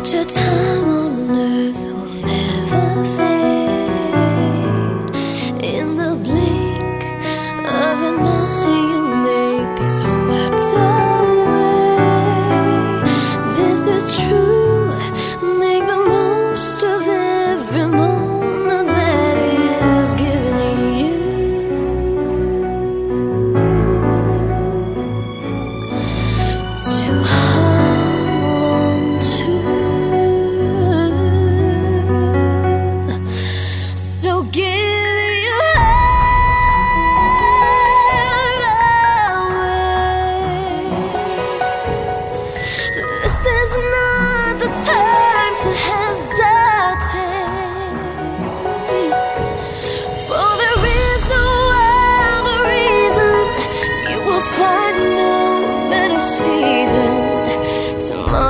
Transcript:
Your time on earth will never fade. In the blink of an eye, you may be swept away. This is true. Make the most of every moment that is given you. To hold on to. So give your heart away. This is not the time to hesitate, for there is no other reason. You will find no better season tomorrow.